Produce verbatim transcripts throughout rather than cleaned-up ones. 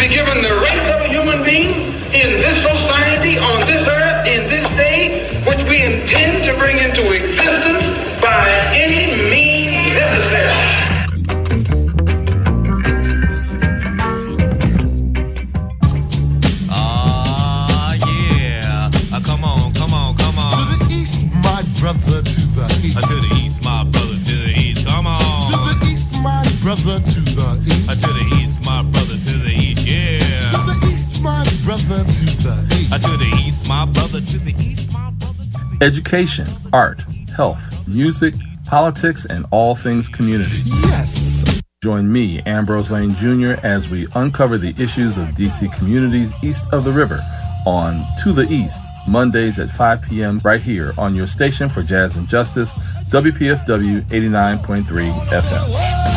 be given the rights of a human being in this society, on this earth, in this day, which we intend to bring into existence by any means necessary. Ah, uh, yeah. Uh, come on, come on, come on. To the east, my brother, to the east. Uh, to the east, my brother, to the east. Come on. To the east, my brother, to the east. Uh, to the east, my brother, to the east, yeah. To the east, my brother, to the east. Uh, to the east, my brother, to the east, my brother, to the east. Education, art, health, music, politics, and all things community. Yes. Join me, Ambrose Lane Junior, as we uncover the issues of D C communities east of the river on To the East, Mondays at five p.m. right here on your station for Jazz and Justice, W P F W eighty-nine point three F M.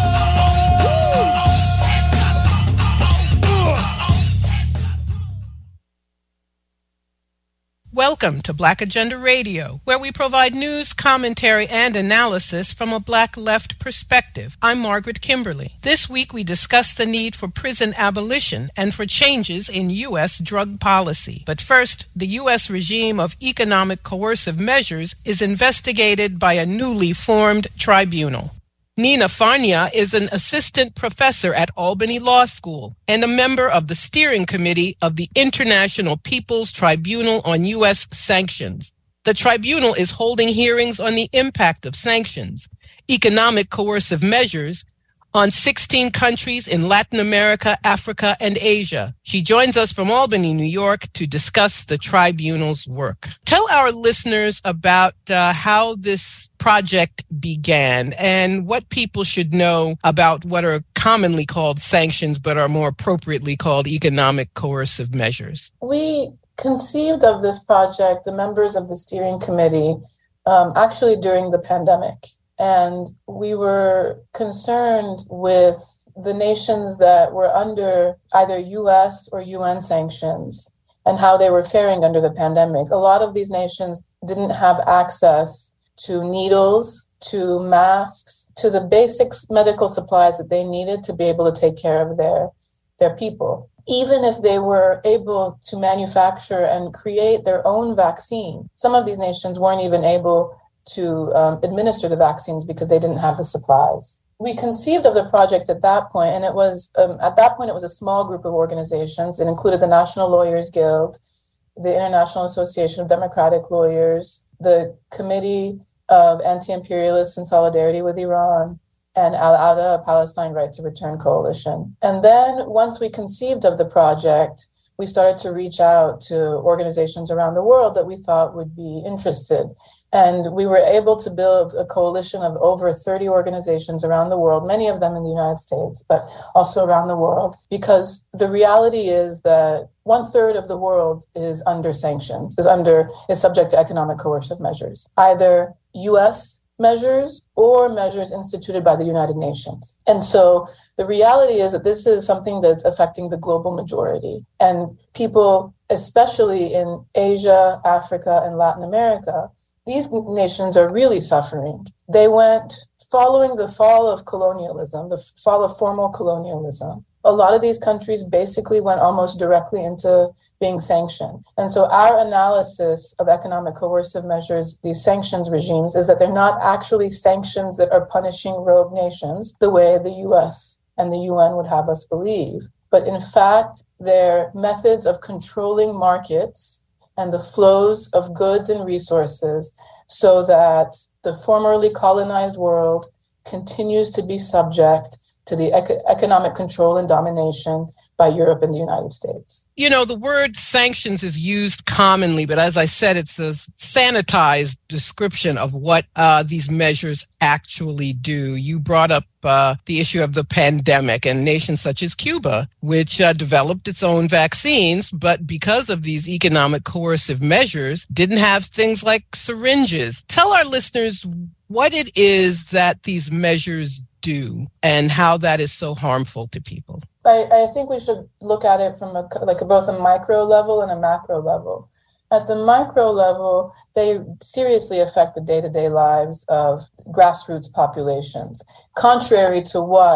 Welcome to Black Agenda Radio, where we provide news, commentary, and analysis from a Black left perspective. I'm Margaret Kimberly. This week we discuss the need for prison abolition and for changes in U S drug policy. But first, the U S regime of economic coercive measures is investigated by a newly formed tribunal. Nina Farnia is an assistant professor at Albany Law School and a member of the steering committee of the International People's Tribunal on U S Sanctions. The tribunal is holding hearings on the impact of sanctions, economic coercive measures, on sixteen countries in Latin America, Africa, and Asia. She joins us from Albany, New York, to discuss the tribunal's work. Tell our listeners about uh, how this project began and what people should know about what are commonly called sanctions, but are more appropriately called economic coercive measures. We conceived of this project, the members of the steering committee, um, actually during the pandemic. And we were concerned with the nations that were under either U S or U N sanctions and how they were faring under the pandemic. A lot of these nations didn't have access to needles, to masks, to the basic medical supplies that they needed to be able to take care of their, their people. Even if they were able to manufacture and create their own vaccine, some of these nations weren't even able to um, administer the vaccines because they didn't have the supplies. We conceived of the project at that point, and it was, um, at that point, it was a small group of organizations. It included the National Lawyers Guild, the International Association of Democratic Lawyers, the Committee of Anti-Imperialists in Solidarity with Iran, and Al-Awda, a Palestine Right to Return Coalition. And then once we conceived of the project, we started to reach out to organizations around the world that we thought would be interested. And we were able to build a coalition of over thirty organizations around the world, many of them in the United States, but also around the world, because the reality is that one third of the world is under sanctions, is under, is subject to economic coercive measures, either U S measures or measures instituted by the United Nations. And so the reality is that this is something that's affecting the global majority. And people, especially in Asia, Africa, and Latin America, these nations are really suffering. They went, following the fall of colonialism, the fall of formal colonialism, a lot of these countries basically went almost directly into being sanctioned. And so our analysis of economic coercive measures, these sanctions regimes, is that they're not actually sanctions that are punishing rogue nations the way the U S and the U N would have us believe. But in fact, they're methods of controlling markets and the flows of goods and resources so that the formerly colonized world continues to be subject to the ec- economic control and domination by Europe and the United States. You know, the word sanctions is used commonly, but as I said, it's a sanitized description of what uh, these measures actually do. You brought up uh, the issue of the pandemic and nations such as Cuba, which uh, developed its own vaccines, but because of these economic coercive measures, didn't have things like syringes. Tell our listeners what it is that these measures do and how that is so harmful to people. I, I think we should look at it from a, like a, both a micro level and a macro level. At the micro level, they seriously affect the day-to-day lives of grassroots populations, contrary to what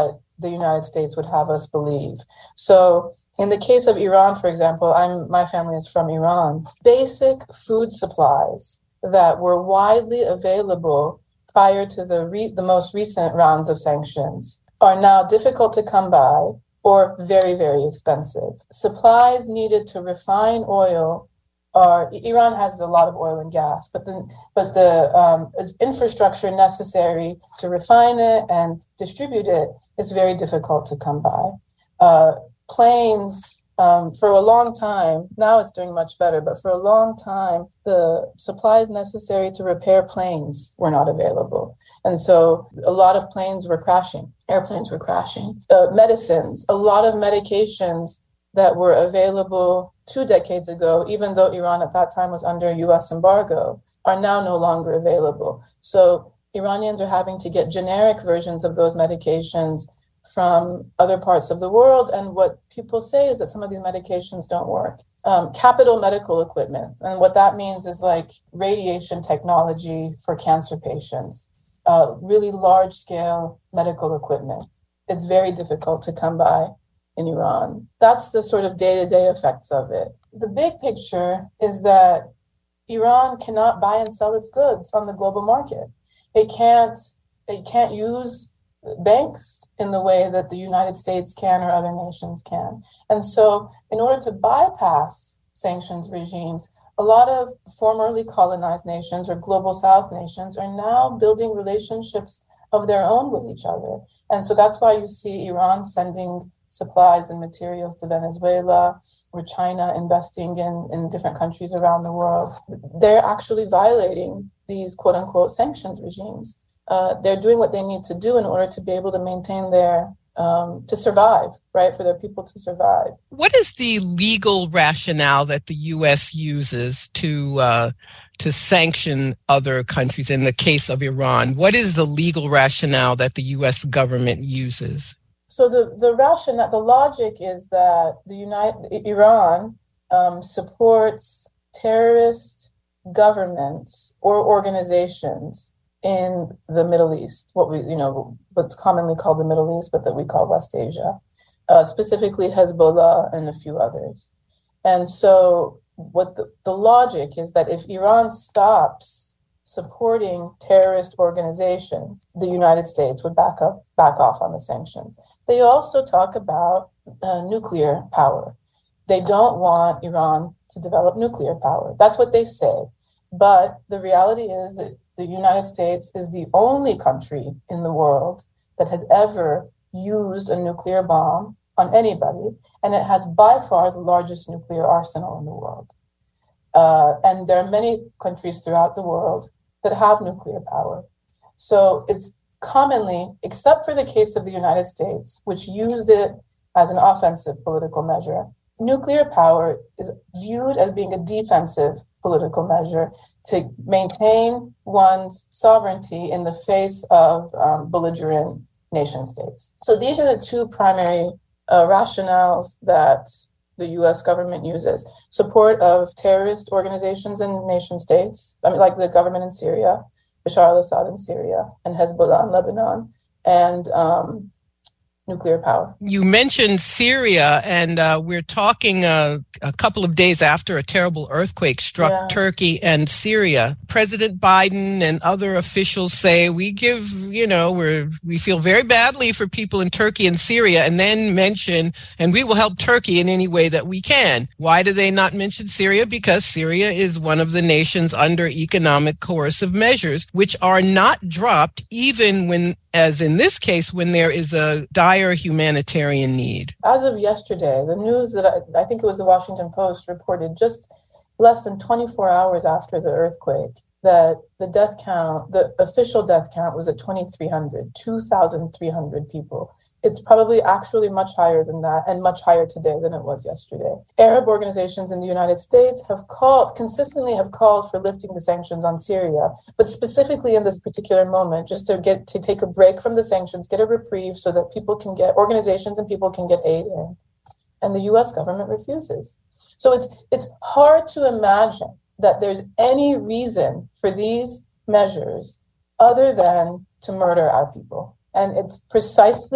the United States would have us believe. So in the case of Iran, for example, I'm my family is from Iran. Basic food supplies that were widely available prior to the re- the most recent rounds of sanctions are now difficult to come by or very, very expensive. Supplies needed to refine oil are, Iran has a lot of oil and gas, but the, but the um, infrastructure necessary to refine it and distribute it is very difficult to come by. Uh, planes, um, for a long time, now it's doing much better, but for a long time, the supplies necessary to repair planes were not available. And so a lot of planes were crashing, airplanes were crashing. Uh, medicines, a lot of medications that were available two decades ago, even though Iran at that time was under U S embargo, are now no longer available. So Iranians are having to get generic versions of those medications from other parts of the world. And what people say is that some of these medications don't work. Um, capital medical equipment. And what that means is like radiation technology for cancer patients, uh, really large scale medical equipment. It's very difficult to come by in Iran. That's the sort of day-to-day effects of it. The big picture is that Iran cannot buy and sell its goods on the global market. It can't, it can't use banks in the way that the United States can or other nations can. And so in order to bypass sanctions regimes, a lot of formerly colonized nations or global South nations are now building relationships of their own with each other. And so that's why you see Iran sending supplies and materials to Venezuela, or China investing in, in different countries around the world. They're actually violating these quote unquote sanctions regimes. Uh, they're doing what they need to do in order to be able to maintain their, um, to survive, right, for their people to survive. What is the legal rationale that the U S uses to uh, to sanction other countries in the case of Iran? What is the legal rationale that the U S government uses? So the, the rationale, the logic is that the United Iran um, supports terrorist governments or organizations in the Middle East, what we, you know, what's commonly called the Middle East, but that we call West Asia, uh, specifically Hezbollah and a few others. And so what the, the logic is that if Iran stops supporting terrorist organizations, the United States would back up, back off on the sanctions. They also talk about uh, nuclear power. They don't want Iran to develop nuclear power. That's what they say. But the reality is that the United States is the only country in the world that has ever used a nuclear bomb on anybody, and it has by far the largest nuclear arsenal in the world. Uh, and there are many countries throughout the world that have nuclear power. So it's commonly, except for the case of the United States, which used it as an offensive political measure, nuclear power is viewed as being a defensive political measure to maintain one's sovereignty in the face of um, belligerent nation states. So these are the two primary uh, rationales that the U S government uses: support of terrorist organizations and nation states, I mean, like the government in Syria, Bashar al-Assad in Syria, and Hezbollah in Lebanon, and um, nuclear power. You mentioned Syria, and uh, we're talking uh, a couple of days after a terrible earthquake struck yeah. Turkey and Syria. President Biden and other officials say we give, you know, we're, we feel very badly for people in Turkey and Syria, and then mention, and we will help Turkey in any way that we can. Why do they not mention Syria? Because Syria is one of the nations under economic coercive measures, which are not dropped even when, as in this case, when there is a dire humanitarian need. As of yesterday, the news that I, I think it was the Washington Post reported just less than twenty-four hours after the earthquake that the death count, the official death count was at twenty-three hundred, two thousand three hundred people. It's probably actually much higher than that and much higher today than it was yesterday. Arab organizations in the United States have called, consistently have called for lifting the sanctions on Syria, but specifically in this particular moment, just to get to take a break from the sanctions, get a reprieve so that people can get, organizations and people can get aid in. And the U S government refuses. So it's it's hard to imagine that there's any reason for these measures other than to murder our people. And it's precisely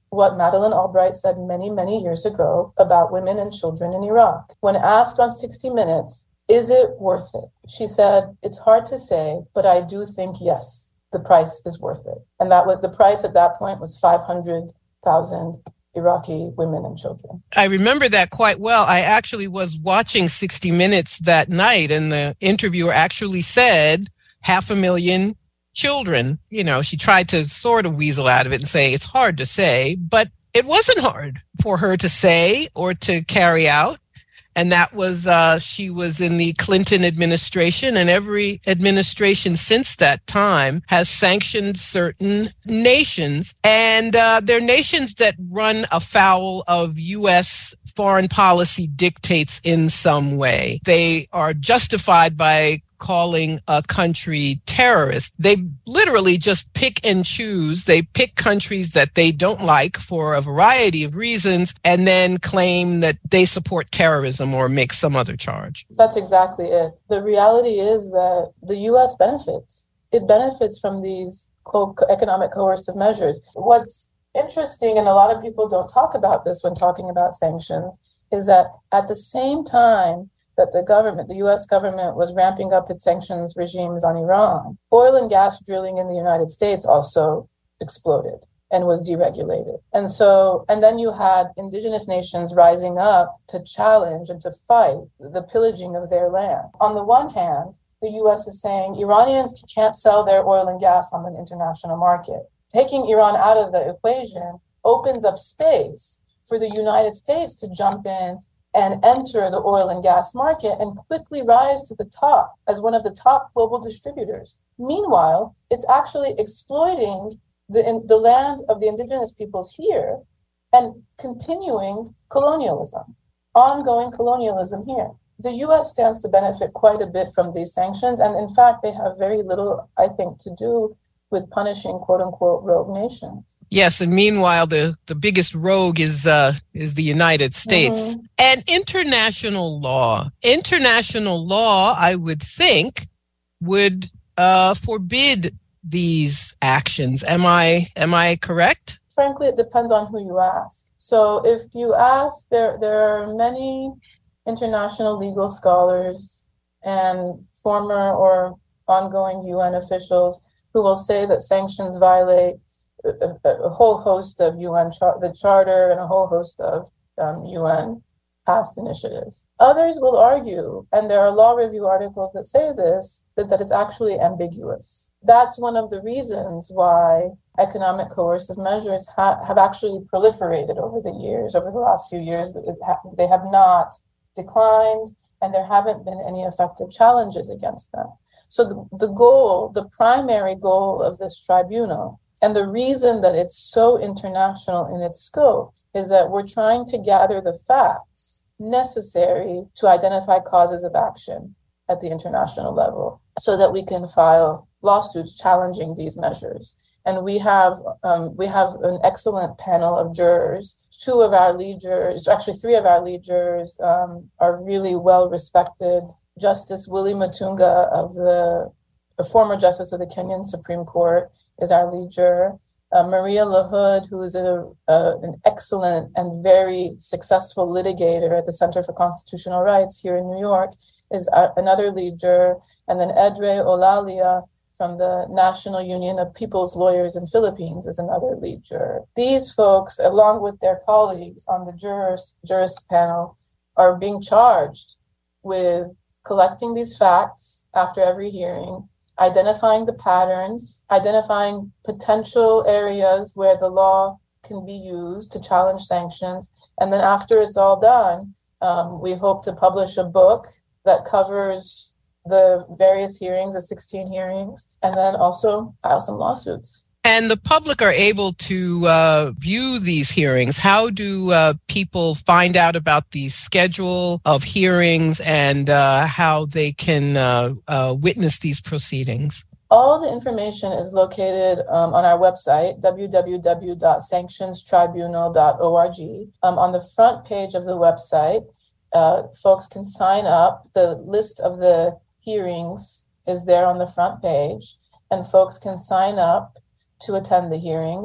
what Madeleine Albright said many, many years ago about women and children in Iraq. When asked on sixty minutes, is it worth it? She said, it's hard to say, but I do think yes, the price is worth it. And that was the price at that point was five hundred thousand Iraqi women and children. I remember that quite well. I actually was watching sixty minutes that night, and the interviewer actually said half a million children. You know, she tried to sort of weasel out of it and say it's hard to say, but it wasn't hard for her to say or to carry out. And that was, uh, she was in the Clinton administration, and every administration since that time has sanctioned certain nations. And uh, they're nations that run afoul of U S foreign policy dictates in some way. They are justified by calling a country terrorist. They literally just pick and choose. They pick countries that they don't like for a variety of reasons and then claim that they support terrorism or make some other charge. That's exactly it. The reality is that the U S benefits. It benefits from these co- economic coercive measures. What's interesting, and a lot of people don't talk about this when talking about sanctions, is that at the same time that the government, the U S government, was ramping up its sanctions regimes on Iran, oil and gas drilling in the United States also exploded and was deregulated. And so, and then you had indigenous nations rising up to challenge and to fight the pillaging of their land. On the one hand, the U S is saying Iranians can't sell their oil and gas on the international market. Taking Iran out of the equation opens up space for the United States to jump in and enter the oil and gas market and quickly rise to the top as one of the top global distributors. Meanwhile, it's actually exploiting the, in, the land of the indigenous peoples here and continuing colonialism, ongoing colonialism here. The U S stands to benefit quite a bit from these sanctions. And in fact, they have very little, I think, to do with punishing quote unquote rogue nations. Yes, and meanwhile the, the biggest rogue is uh is the United States. Mm-hmm. And international law. International law, I would think, would uh forbid these actions. Am I am I correct? Frankly, it depends on who you ask. So if you ask, there there are many international legal scholars and former or ongoing U N officials who will say that sanctions violate a, a, a whole host of U N, char- the Charter and a whole host of um, U N past initiatives. Others will argue, and there are law review articles that say this, that, that it's actually ambiguous. That's one of the reasons why economic coercive measures ha- have actually proliferated over the years, over the last few years. Ha- they have not declined, and there haven't been any effective challenges against them. So the, the goal, the primary goal of this tribunal, and the reason that it's so international in its scope, is that we're trying to gather the facts necessary to identify causes of action at the international level so that we can file lawsuits challenging these measures. And we have um, we have an excellent panel of jurors. Two of our lead jurors, actually three of our lead jurors um, are really well respected. Justice Willie Matunga, of the a former justice of the Kenyan Supreme Court, is our lead juror. Uh, Maria LaHood, who is a, a, an excellent and very successful litigator at the Center for Constitutional Rights here in New York, is a, another lead juror. And then Edre Olalia from the National Union of People's Lawyers in Philippines is another lead juror. These folks, along with their colleagues on the jurors, jurist panel, are being charged with collecting these facts after every hearing, identifying the patterns, identifying potential areas where the law can be used to challenge sanctions. And then after it's all done, um, we hope to publish a book that covers the various hearings, the sixteen hearings, and then also file some lawsuits. And the public are able to uh, view these hearings. How do uh, people find out about the schedule of hearings and uh, how they can uh, uh, witness these proceedings? All the information is located um, on our website, w w w dot sanctions tribunal dot org. Um, on the front page of the website, uh, folks can sign up. The list of the hearings is there on the front page, and folks can sign up to attend the hearings.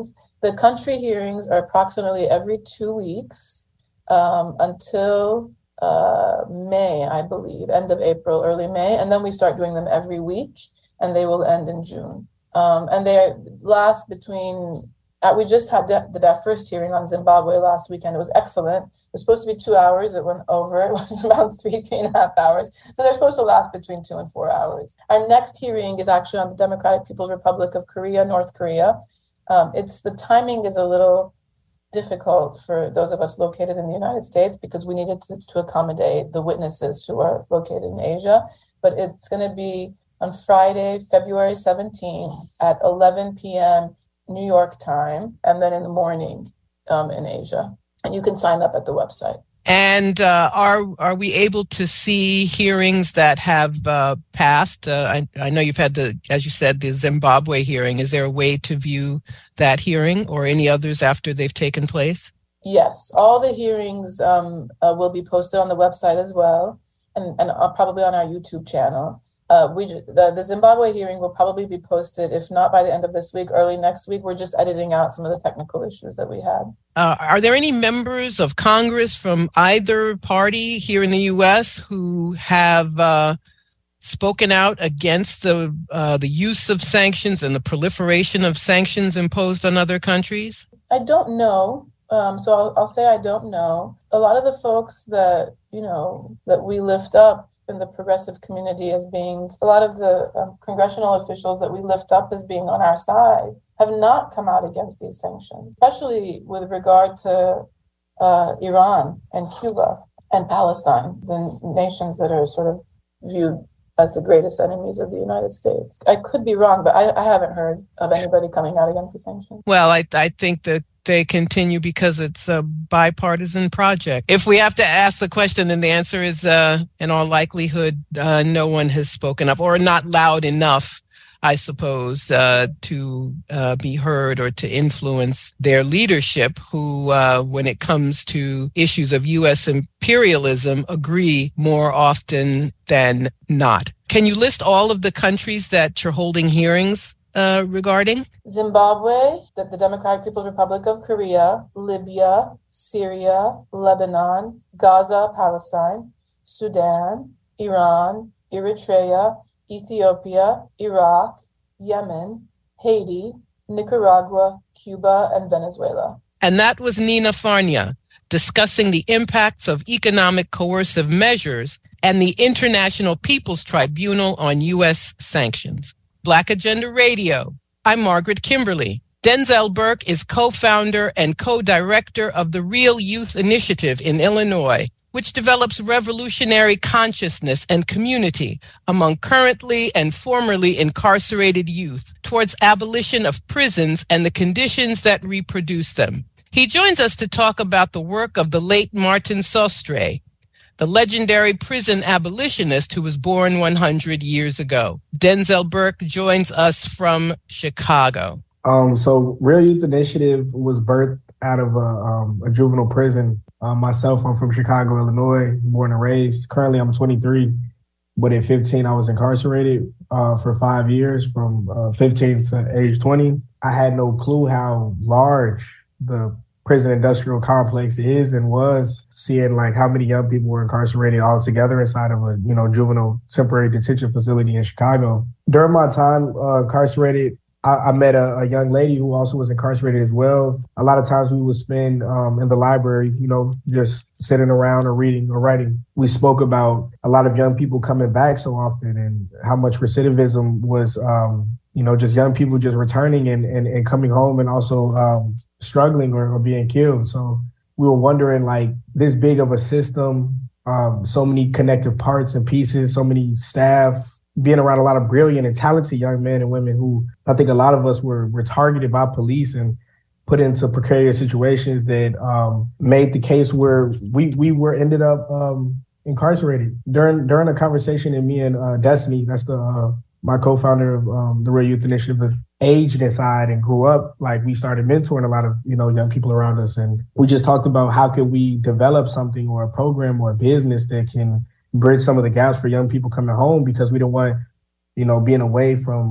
The country hearings are approximately every two weeks um, until uh, May, I believe, end of April, early May. And then we start doing them every week, and they will end in June. Um, and they last between, uh, we just had the, the, our first hearing on Zimbabwe last weekend. It was excellent. It was supposed to be two hours. It went over. It was about three, three and a half hours. So they're supposed to last between two and four hours. Our next hearing is actually on the Democratic People's Republic of Korea, North Korea. Um, it's the timing is a little difficult for those of us located in the United States because we needed to, to accommodate the witnesses who are located in Asia. But it's going to be on Friday, February seventeenth at eleven p.m. New York time, and then in the morning um, in Asia. And you can sign up at the website. And uh, are are we able to see hearings that have uh, passed? Uh, I, I know you've had the, as you said, the Zimbabwe hearing. Is there a way to view that hearing or any others after they've taken place? Yes, all the hearings um, uh, will be posted on the website as well, and, and uh, probably on our YouTube channel. Uh, we the, the Zimbabwe hearing will probably be posted, if not by the end of this week, early next week. We're just editing out some of the technical issues that we had. Uh, are there any members of Congress from either party here in the U S who have uh, spoken out against the uh, the use of sanctions and the proliferation of sanctions imposed on other countries? I don't know. Um, so I'll, I'll say I don't know. A lot of the folks that, you know, that we lift up in the progressive community as being, a lot of the um, congressional officials that we lift up as being on our side have not come out against these sanctions, especially with regard to uh, Iran and Cuba and Palestine, the nations that are sort of viewed as the greatest enemies of the United States. I could be wrong, but I, I haven't heard of anybody coming out against the sanctions. Well, I, I think that they continue because it's a bipartisan project. If we have to ask the question, then the answer is, uh, in all likelihood, uh, no one has spoken up, or not loud enough, I suppose, uh, to uh, be heard or to influence their leadership, who, uh, when it comes to issues of U S imperialism, agree more often than not. Can you list all of the countries that you're holding hearings Uh, regarding? Zimbabwe, the, the Democratic People's Republic of Korea, Libya, Syria, Lebanon, Gaza, Palestine, Sudan, Iran, Eritrea, Ethiopia, Iraq, Yemen, Haiti, Nicaragua, Cuba, and Venezuela. And that was Nina Farnia discussing the impacts of economic coercive measures and the International People's Tribunal on U S sanctions. Black Agenda Radio. I'm Margaret Kimberly. Denzel Burke is co-founder and co-director of the Real Youth Initiative in Illinois, which develops revolutionary consciousness and community among currently and formerly incarcerated youth towards abolition of prisons and the conditions that reproduce them. He joins us to talk about the work of the late Martin Sostre, the legendary prison abolitionist who was born one hundred years ago. Denzel Burke joins us from Chicago. Um, so Real Youth Initiative was birthed out of a, um, a juvenile prison. Uh, myself, I'm from Chicago, Illinois, born and raised. Currently, I'm twenty-three, but at fifteen, I was incarcerated uh, for five years, from uh, fifteen to age twenty. I had no clue how large the prison industrial complex is and was, seeing like how many young people were incarcerated all together inside of a, you know, juvenile temporary detention facility in Chicago. During my time uh, incarcerated, I, I met a, a young lady who also was incarcerated as well. A lot of times we would spend um, in the library, you know, just sitting around or reading or writing. We spoke about a lot of young people coming back so often and how much recidivism was, um, you know, just young people just returning and, and, and coming home and also um, struggling or, or being killed. So we were wondering, like, this big of a system, um, so many connective parts and pieces, so many staff, being around a lot of brilliant and talented young men and women who I think a lot of us were, were targeted by police and put into precarious situations that um, made the case where we we were ended up um, incarcerated. During during a conversation, and me and uh, Destiny, that's the uh, my co-founder of um, the Real Youth Initiative, aged inside and grew up, like we started mentoring a lot of, you know, young people around us. And we just talked about how could we develop something or a program or a business that can bridge some of the gaps for young people coming home, because we don't want, you know, being away from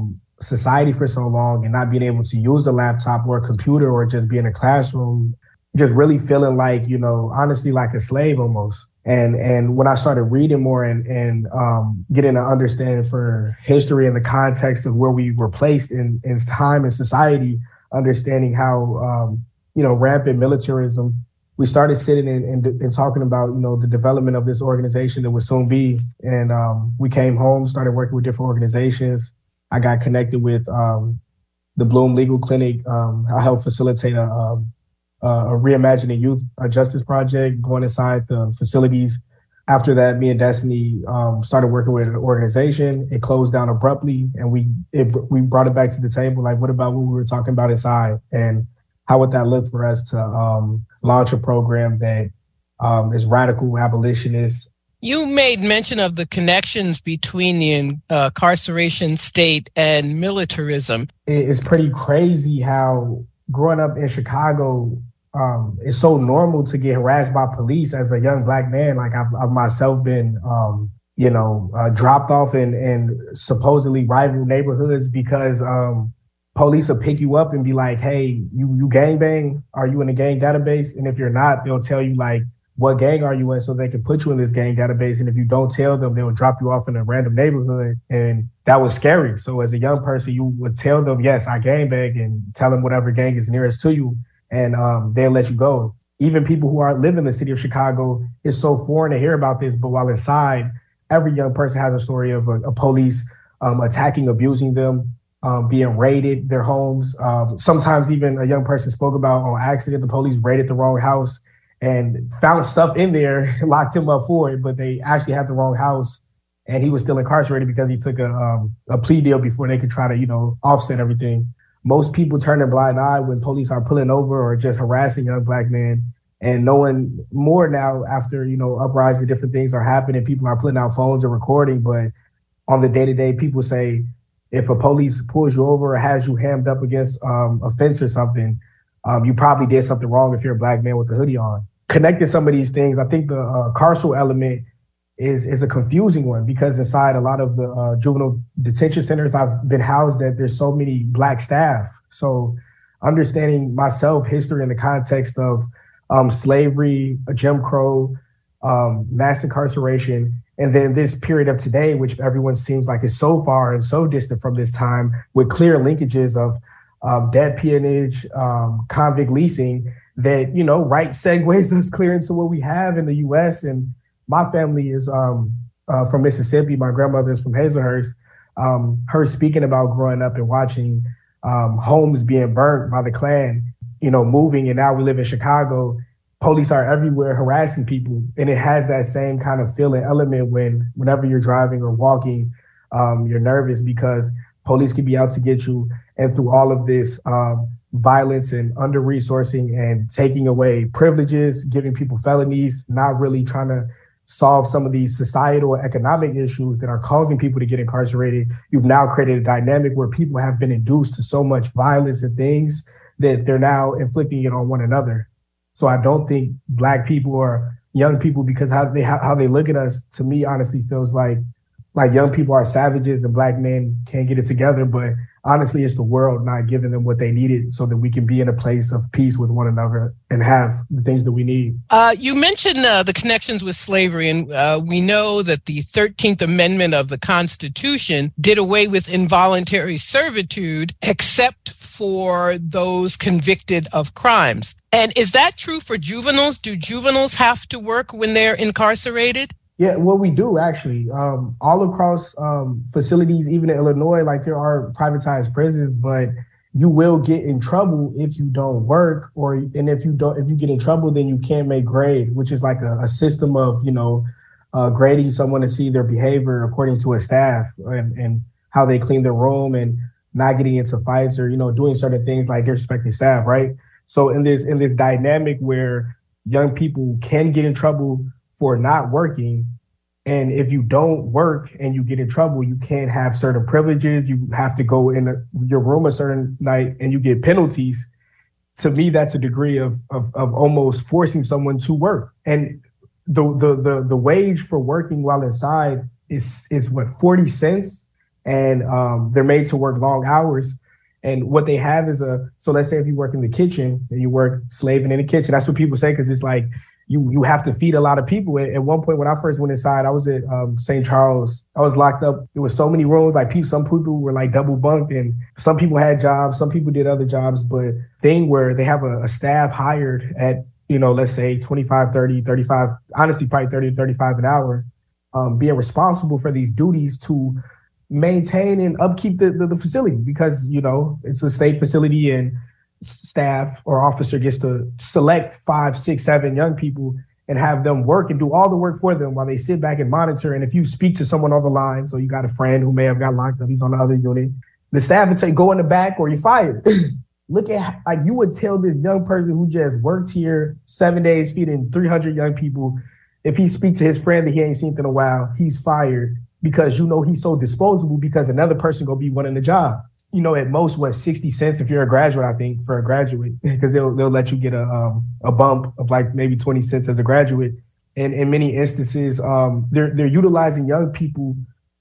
society for so long and not being able to use a laptop or a computer or just be in a classroom, just really feeling like, you know, honestly, like a slave almost. And and when I started reading more and, and um, getting an understanding for history and the context of where we were placed in, in time and society, understanding how, um, you know, rampant militarism, we started sitting and, and, and talking about, you know, the development of this organization that would soon be. And um, we came home, started working with different organizations. I got connected with um, the Bloom Legal Clinic. Um, I helped facilitate a, a Uh, a Reimagining Youth a Justice Project, going inside the facilities. After that, me and Destiny um, started working with an organization. It closed down abruptly, and we it, we brought it back to the table. Like, what about what we were talking about inside, and how would that look for us to um, launch a program that um, is radical abolitionist? You made mention of the connections between the uh, incarceration state and militarism. It's pretty crazy how growing up in Chicago, Um, it's so normal to get harassed by police as a young Black man. Like I've, I've myself been, um, you know, uh, dropped off in, in supposedly rival neighborhoods because um, police will pick you up and be like, hey, you you gangbang? Are you in a gang database? And if you're not, they'll tell you like, what gang are you in so they can put you in this gang database. And if you don't tell them, they'll drop you off in a random neighborhood. And that was scary. So as a young person, you would tell them, yes, I gangbang, and tell them whatever gang is nearest to you. And um, they'll let you go. Even people who aren't living in the city of Chicago, it's so foreign to hear about this. But while inside, every young person has a story of a, a police um, attacking, abusing them, um, being raided, their homes. Um, sometimes even a young person spoke about on accident, the police raided the wrong house and found stuff in there, locked him up for it, but they actually had the wrong house. And he was still incarcerated because he took a, um, a plea deal before they could try to, you know, offset everything. Most people turn a blind eye when police are pulling over or just harassing young Black men, and knowing more now after, you know, uprising, different things are happening. People are putting out phones and recording, but on the day to day, people say, if a police pulls you over or has you hammed up against um, a fence or something, um, you probably did something wrong if you're a Black man with a hoodie on. Connecting some of these things, I think the uh, carceral element is is a confusing one because inside a lot of the uh, juvenile detention centers I've been housed at, there's so many Black staff. So understanding myself, history in the context of um, slavery, Jim Crow, um, mass incarceration, and then this period of today, which everyone seems like is so far and so distant from this time, with clear linkages of um, debt peonage, um, convict leasing, that, you know, right segues us clear into what we have in the U S. And my family is um, uh, from Mississippi. My grandmother is from Hazelhurst. Um, her speaking about growing up and watching um, homes being burnt by the Klan, you know, moving, and now we live in Chicago. Police are everywhere harassing people, and it has that same kind of feeling element when, whenever you're driving or walking, um, you're nervous because police can be out to get you. And through all of this um, violence and under-resourcing and taking away privileges, giving people felonies, not really trying to solve some of these societal and economic issues that are causing people to get incarcerated, you've now created a dynamic where people have been induced to so much violence and things that they're now inflicting it on one another. So I don't think Black people or young people, because how they how, how they look at us, to me, honestly feels like like young people are savages and Black men can't get it together. But honestly, it's the world not giving them what they needed so that we can be in a place of peace with one another and have the things that we need. Uh, you mentioned uh, the connections with slavery, and uh, we know that the thirteenth Amendment of the Constitution did away with involuntary servitude, except for those convicted of crimes. And is that true for juveniles? Do juveniles have to work when they're incarcerated? Yeah, well, we do actually. Um, all across um, facilities, even in Illinois, like there are privatized prisons, but you will get in trouble if you don't work, or and if you don't, if you get in trouble, then you can't make grade, which is like a, a system of, you know, uh, grading someone to see their behavior according to a staff and, and how they clean their room and not getting into fights or, you know, doing certain things like disrespecting staff, right? So in this in this dynamic where young people can get in trouble for not working, and if you don't work and you get in trouble, you can't have certain privileges. You have to go in a, your room a certain night and you get penalties. To me, that's a degree of, of of almost forcing someone to work. And the the the the wage for working while inside is is what, forty cents. and um, they're made to work long hours. And what they have is a, so let's say if you work in the kitchen and you work slaving in the kitchen, that's what people say, because it's like you you have to feed a lot of people. At, at one point when I first went inside, I was at um, Saint Charles. I was locked up. There was so many rooms, like people, some people were like double bunked, and some people had jobs, some people did other jobs, but thing where they have a, a staff hired at, you know, let's say twenty-five, thirty, thirty-five, honestly, probably thirty to thirty-five an hour, um, being responsible for these duties to maintain and upkeep the, the, the facility, because, you know, it's a state facility and staff or officer gets to select five, six, seven young people and have them work and do all the work for them while they sit back and monitor. And if you speak to someone on the line, so you got a friend who may have got locked up, he's on the other unit, the staff would say, go in the back or you're fired. Look at, like, you would tell this young person who just worked here seven days feeding three hundred young people, if he speaks to his friend that he ain't seen in a while, he's fired, because you know he's so disposable, because another person gonna be wanting the job. You know, at most, what, sixty cents if you're a graduate, I think, for a graduate, because they'll they'll let you get a um, a bump of like maybe twenty cents as a graduate. And in many instances, um, they're they're utilizing young people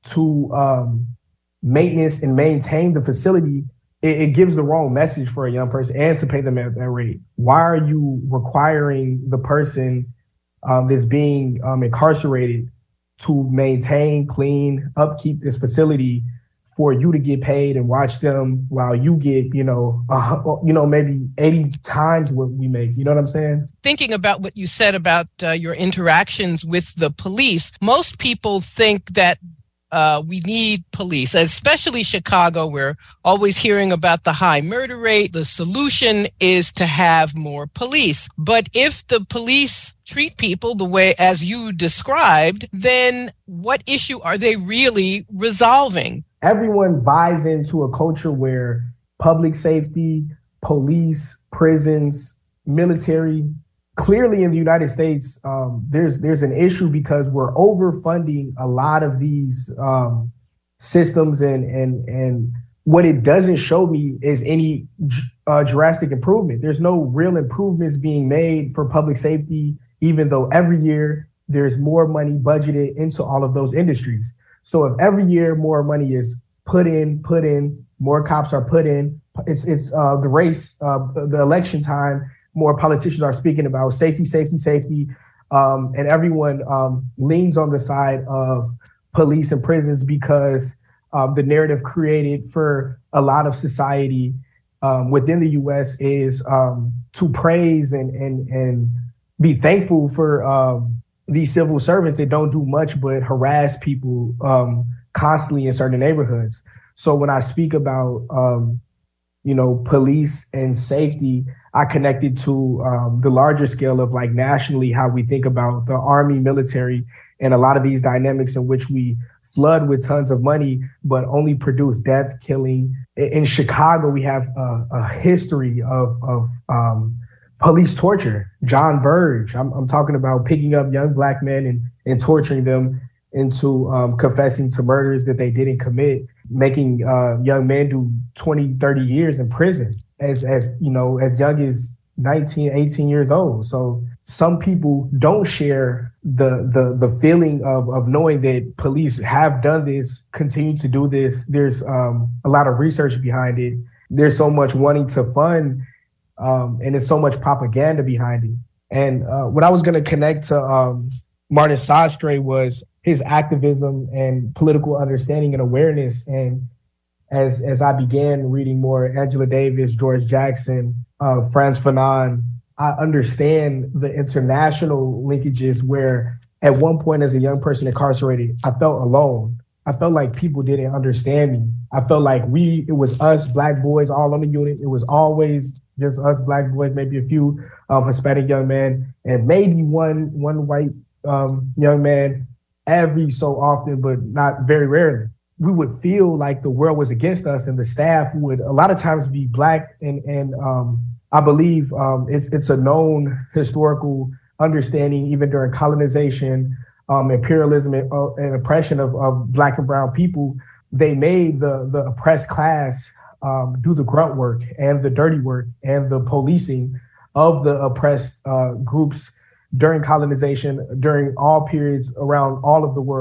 to um, maintenance and maintain the facility. It, it gives the wrong message for a young person, and to pay them at that rate. Why are you requiring the person um, that's being um, incarcerated to maintain, clean, upkeep this facility for you to get paid and watch them while you get, you know, uh, you know, maybe eighty times what we make? You know what I'm saying? Thinking about what you said about uh, your interactions with the police, most people think that uh, we need police, especially Chicago. We're always hearing about the high murder rate. The solution is to have more police. But if the police treat people the way as you described, then what issue are they really resolving? Everyone buys into a culture where public safety, police, prisons, military, clearly in the United States, um, there's there's an issue because we're overfunding a lot of these um, systems, and and and what it doesn't show me is any uh, drastic improvement. There's no real improvements being made for public safety, even though every year there's more money budgeted into all of those industries. So if every year more money is put in, put in, more cops are put in, it's it's uh, the race, uh, the election time, more politicians are speaking about safety, safety, safety, um, and everyone um, leans on the side of police and prisons because um, the narrative created for a lot of society um, within the U S is um, to praise and and and be thankful for um, these civil servants that don't do much but harass people um, constantly in certain neighborhoods. So when I speak about, um, you know, police and safety, I connected to um, the larger scale of like nationally how we think about the army, military, and a lot of these dynamics in which we flood with tons of money, but only produce death, killing. In Chicago, we have a, a history of, of um, police torture. John Burge, I'm, I'm talking about picking up young Black men and, and torturing them into um, confessing to murders that they didn't commit, making uh, young men do twenty, thirty years in prison as, as you know, as young as nineteen, eighteen years old. So some people don't share the the the feeling of, of knowing that police have done this, continue to do this. There's um, a lot of research behind it. There's so much wanting to fund, um, and there's so much propaganda behind it. And uh, what I was going to connect to um, Martin Sostre was his activism and political understanding and awareness. And as as I began reading more Angela Davis, George Jackson, uh, Frantz Fanon, I understand the international linkages where at one point as a young person incarcerated, I felt alone. I felt like people didn't understand me. I felt like we, it was us Black boys all on the unit. It was always just us Black boys, maybe a few um, Hispanic young men, and maybe one one white um, young man every so often, but not very rarely. We would feel like the world was against us, and the staff would a lot of times be Black. And and um, I believe um, it's it's a known historical understanding, even during colonization, um, imperialism, and, uh, and oppression of, of Black and brown people. They made the the oppressed class um, do the grunt work and the dirty work and the policing of the oppressed uh, groups during colonization, during all periods around all of the world.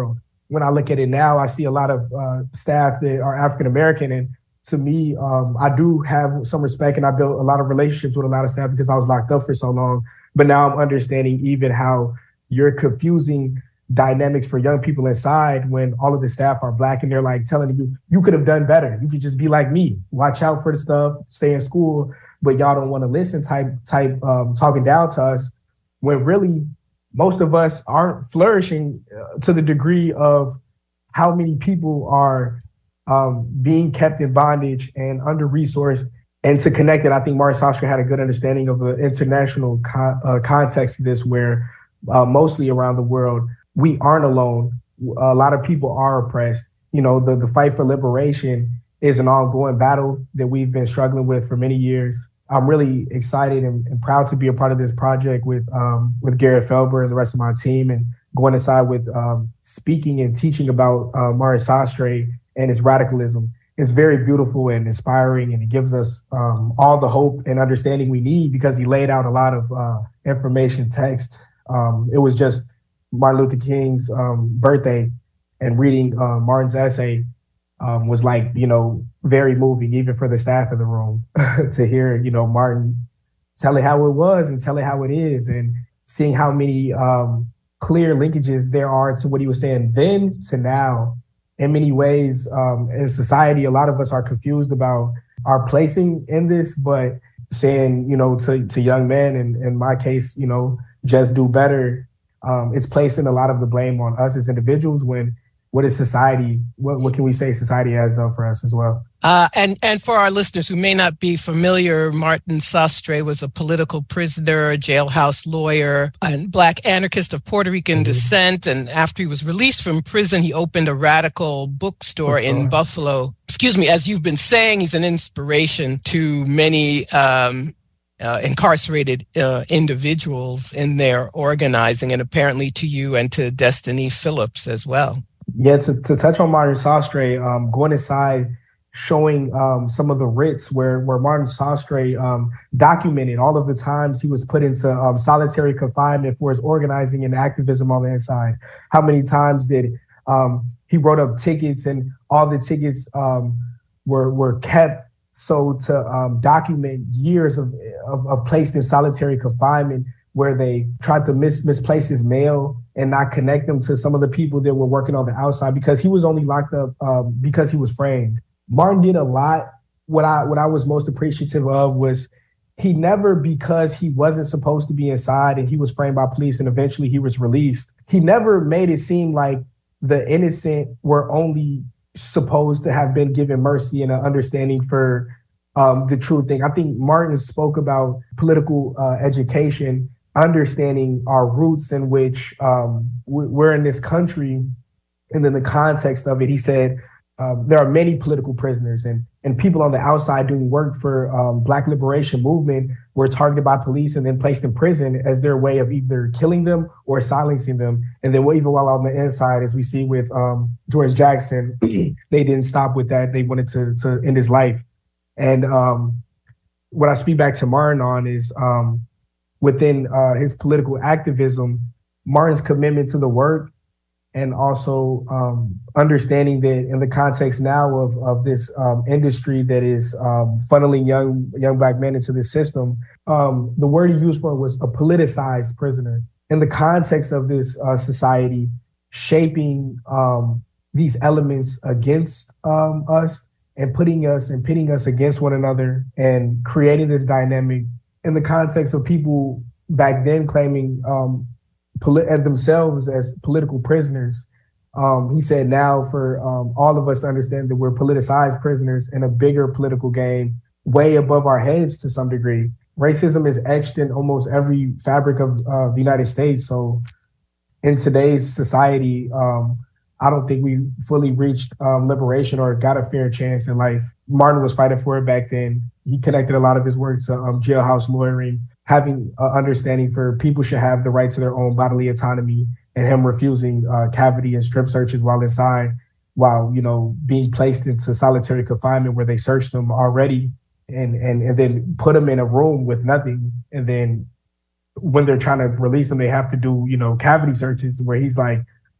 when I look at it now, I see a lot of uh, staff that are African-American. And to me, um, I do have some respect, and I built a lot of relationships with a lot of staff because I was locked up for so long. But now I'm understanding even how you're confusing dynamics for young people inside when all of the staff are Black and they're like telling you, you could have done better. You could just be like me, watch out for the stuff, stay in school, but y'all don't want to listen type, type um, talking down to us, when really most of us aren't flourishing uh, to the degree of how many people are um, being kept in bondage and under-resourced. And to connect it, I think Martin Sostre had a good understanding of the international co- uh, context of this, where uh, mostly around the world, we aren't alone. A lot of people are oppressed. You know, the, the fight for liberation is an ongoing battle that we've been struggling with for many years. I'm really excited and, and proud to be a part of this project with um, with Garrett Felber and the rest of my team, and going inside with um, speaking and teaching about uh, Martin Sostre and his radicalism. It's very beautiful and inspiring, and it gives us um, all the hope and understanding we need, because he laid out a lot of uh, information text. Um, it was just Martin Luther King's um, birthday, and reading uh, Martin's essay um, was like, you know, very moving, even for the staff in the room, to hear, you know, Martin tell it how it was and tell it how it is, and seeing how many um, clear linkages there are to what he was saying then to now. In many ways, um, in society, a lot of us are confused about our placing in this, but saying, you know, to, to young men, and in my case, you know, just do better. Um, it's placing a lot of the blame on us as individuals, when what is society, what, what can we say society has done for us as well? Uh, and, and for our listeners who may not be familiar, Martin Sostre was a political prisoner, a jailhouse lawyer, and Black anarchist of Puerto Rican mm-hmm. descent. And after he was released from prison, he opened a radical bookstore, bookstore in Buffalo. Excuse me, as you've been saying, he's an inspiration to many um, uh, incarcerated uh, individuals in their organizing, and apparently to you and to Destiny Phillips as well. Yeah, to, to touch on Martin Sostre, um, going inside, showing um, some of the writs where, where Martin Sostre um, documented all of the times he was put into um, solitary confinement for his organizing and activism on the inside. How many times did um, he wrote up tickets, and all the tickets um, were were kept so to um, document years of, of, of placed in solitary confinement, where they tried to mis- misplace his mail and not connect him to some of the people that were working on the outside, because he was only locked up um, because he was framed. Martin did a lot. What I what I was most appreciative of was he never, because he wasn't supposed to be inside and he was framed by police and eventually he was released, he never made it seem like the innocent were only supposed to have been given mercy and an understanding for um, the true thing. I think Martin spoke about political uh, education, understanding our roots in which um, we're in this country, and then the context of it. He said um, there are many political prisoners, and and people on the outside doing work for um, Black liberation movement were targeted by police and then placed in prison as their way of either killing them or silencing them. And then even while on the inside, as we see with um, George Jackson, they didn't stop with that. They wanted to to end his life. And um, what I speak back to Martin on is um, within uh, his political activism, Martin's commitment to the work, and also um, understanding that in the context now of, of this um, industry that is um, funneling young young Black men into this system, um, the word he used for it was a politicized prisoner. In the context of this uh, society, shaping um, these elements against um, us and putting us and pitting us against one another and creating this dynamic in the context of people back then claiming um, polit- themselves as political prisoners. Um, he said now for um, all of us to understand that we're politicized prisoners in a bigger political game, way above our heads to some degree. Racism is etched in almost every fabric of uh, the United States. So in today's society, um, I don't think we fully reached um, liberation or got a fair chance in life. Martin was fighting for it back then. He connected a lot of his work to um, jailhouse lawyering, having an understanding for people should have the right to their own bodily autonomy, and him refusing uh, cavity and strip searches while inside, while, you know, being placed into solitary confinement where they searched them already and, and, and then put them in a room with nothing. And then when they're trying to release them, they have to do, you know, cavity searches where he's like,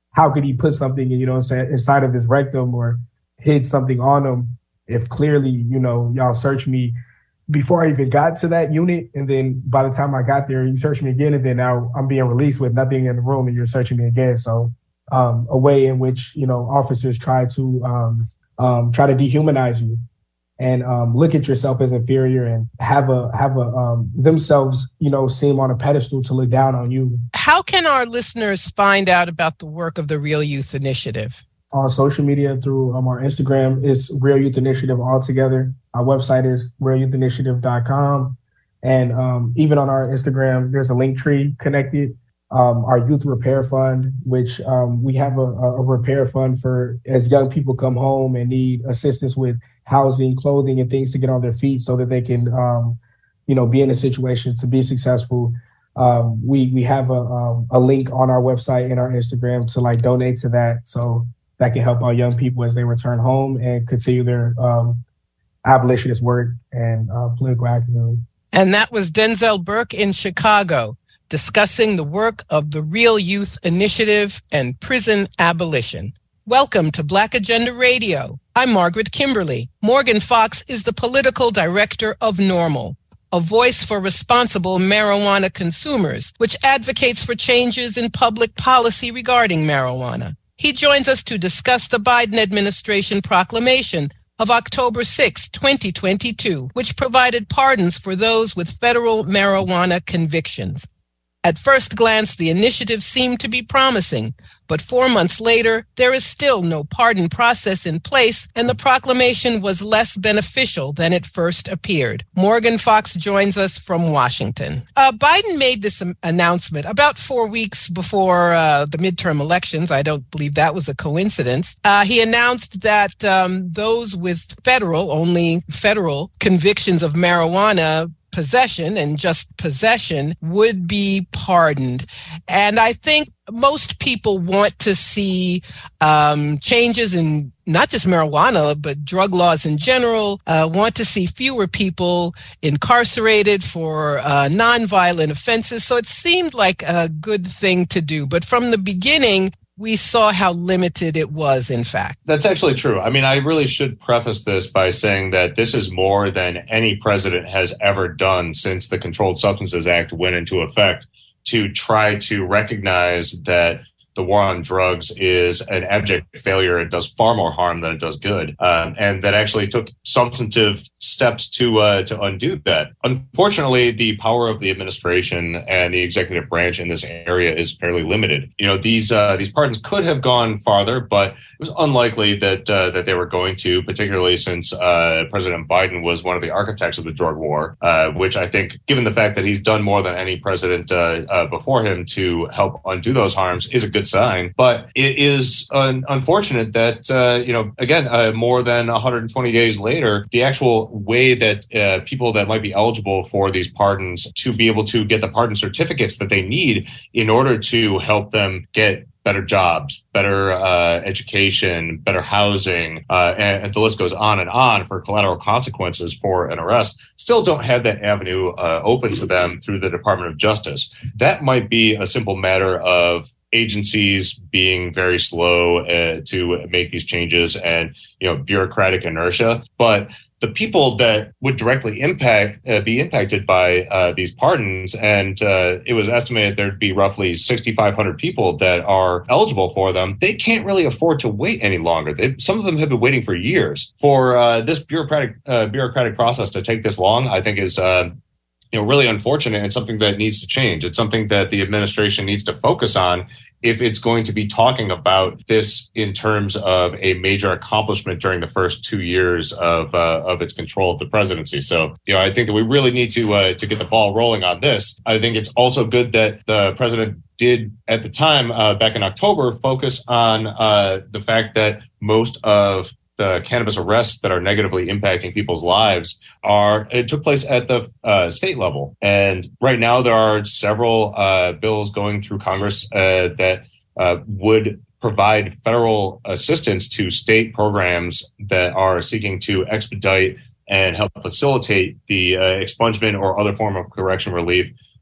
how could he put something, you know, inside of his rectum or hid something on him if clearly, you know, y'all searched me before I even got to that unit. And then by the time I got there, you searched me again. And then now I'm being released with nothing in the room and you're searching me again. So um, a way in which, you know, officers try to um, um, try to dehumanize you and um, look at yourself as inferior and have a have a um, themselves, you know, seem on a pedestal to look down on you. How can our listeners find out about the work of the Real Youth Initiative? On social media through um, our Instagram is Real Youth Initiative altogether. Our website is real youth initiative dot com. And um, even on our Instagram, there's a link tree connected. Um, our Youth Repair Fund, which um, we have a, a repair fund for as young people come home and need assistance with housing, clothing, and things to get on their feet so that they can, um, you know, be in a situation to be successful. Um, we we have a um, a link on our website and our Instagram to like donate to that. So that can help our young people as they return home and continue their um, abolitionist work and uh, political activism. And that was Denzel Burke in Chicago, discussing the work of the Real Youth Initiative and prison abolition. Welcome to Black Agenda Radio. I'm Margaret Kimberly. Morgan Fox is the political director of NORML, a voice for responsible marijuana consumers, which advocates for changes in public policy regarding marijuana. He joins us to discuss the Biden administration proclamation of October sixth, twenty twenty-two, which provided pardons for those with federal marijuana convictions. At first glance, the initiative seemed to be promising, but four months later, there is still no pardon process in place, and the proclamation was less beneficial than it first appeared. Morgan Fox joins us from Washington. Uh, Biden made this um, announcement about four weeks before uh, the midterm elections. I don't believe that was a coincidence. Uh, he announced that um, those with federal, only federal convictions of marijuana possession and just possession would be pardoned. And I think most people want to see um, changes in not just marijuana, but drug laws in general, uh, want to see fewer people incarcerated for uh, nonviolent offenses. So it seemed like a good thing to do. But from the beginning, we saw how limited it was, in fact. That's actually true. I mean, I really should preface this by saying that this is more than any president has ever done since the Controlled Substances Act went into effect to try to recognize that the war on drugs is an abject failure. It does far more harm than it does good, um, and that actually took substantive steps to uh, to undo that. Unfortunately, the power of the administration and the executive branch in this area is fairly limited. You know, these uh, these pardons could have gone farther, but it was unlikely that uh, that they were going to, particularly since uh, President Biden was one of the architects of the drug war, uh, which I think, given the fact that he's done more than any president uh, uh, before him to help undo those harms, is a good sign. But it is un- unfortunate that, uh, you know, again, uh, more than one hundred twenty days later, the actual way that uh, people that might be eligible for these pardons to be able to get the pardon certificates that they need in order to help them get better jobs, better uh, education, better housing, uh, and, and the list goes on and on for collateral consequences for an arrest, still don't have that avenue uh, open to them through the Department of Justice. That might be a simple matter of agencies being very slow uh, to make these changes and, you know, bureaucratic inertia. But the people that would directly impact uh, be impacted by uh, these pardons, and uh, it was estimated there'd be roughly sixty-five hundred people that are eligible for them, they can't really afford to wait any longer. They, some of them have been waiting for years. For uh, this bureaucratic uh, bureaucratic process to take this long, I think is uh, you know, really unfortunate and something that needs to change. It's something that the administration needs to focus on if it's going to be talking about this in terms of a major accomplishment during the first two years of uh, of its control of the presidency. So, you know, I think that we really need to uh, to get the ball rolling on this. I think it's also good that the president did at the time, uh, back in October, focus on uh, the fact that most of the cannabis arrests that are negatively impacting people's lives are, it took place at the uh, state level. And right now there are several uh, bills going through Congress uh, that uh, would provide federal assistance to state programs that are seeking to expedite and help facilitate the uh, expungement or other form of correction relief